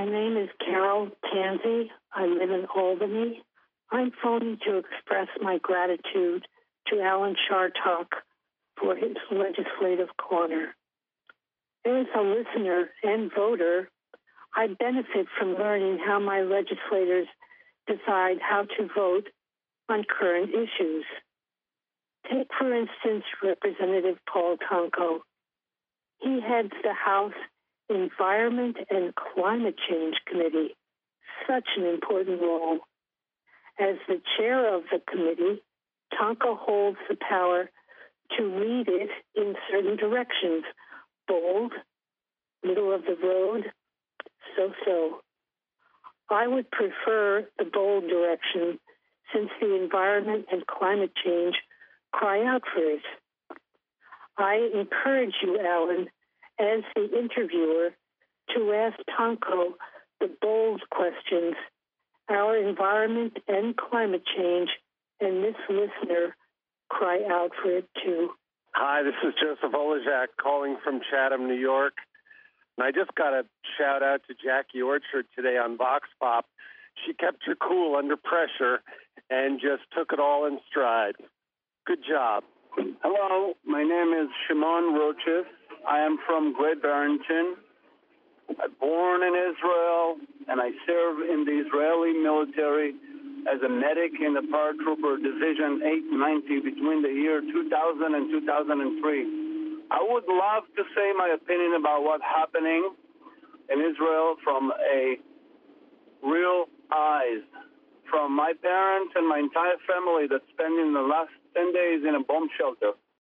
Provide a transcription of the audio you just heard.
name is Carol Tansey. I live in Albany. I'm phoning to express my gratitude to Alan Chartock for his legislative corner. As a listener and voter, I benefit from learning how my legislators decide how to vote on current issues. Take, for instance, Representative Paul Tonko. He heads the House Environment and Climate Change Committee, such an important role. As the chair of the committee, Tonko holds the power to lead it in certain directions, bold, middle of the road, so-so. I would prefer the bold direction since the environment and climate change cry out for it. I encourage you, Alan, as the interviewer, to ask Tonko the bold questions our environment and climate change and this listener cry out for it too. Hi, this is Joseph Olejak calling from Chatham, New York. And I just got a shout out to Jackie Orchard today on Vox Pop. She kept her cool under pressure and just took it all in stride. Good job. Hello, my name is Shimon Roches. I am from Great Barrington. I'm born in Israel, and I serve in the Israeli military as a medic in the Paratrooper Division 890 between the year 2000 and 2003. I would love to say my opinion about what's happening in Israel from a real eyes, from my parents and my entire family that's spending the last 10 days in a bomb shelter.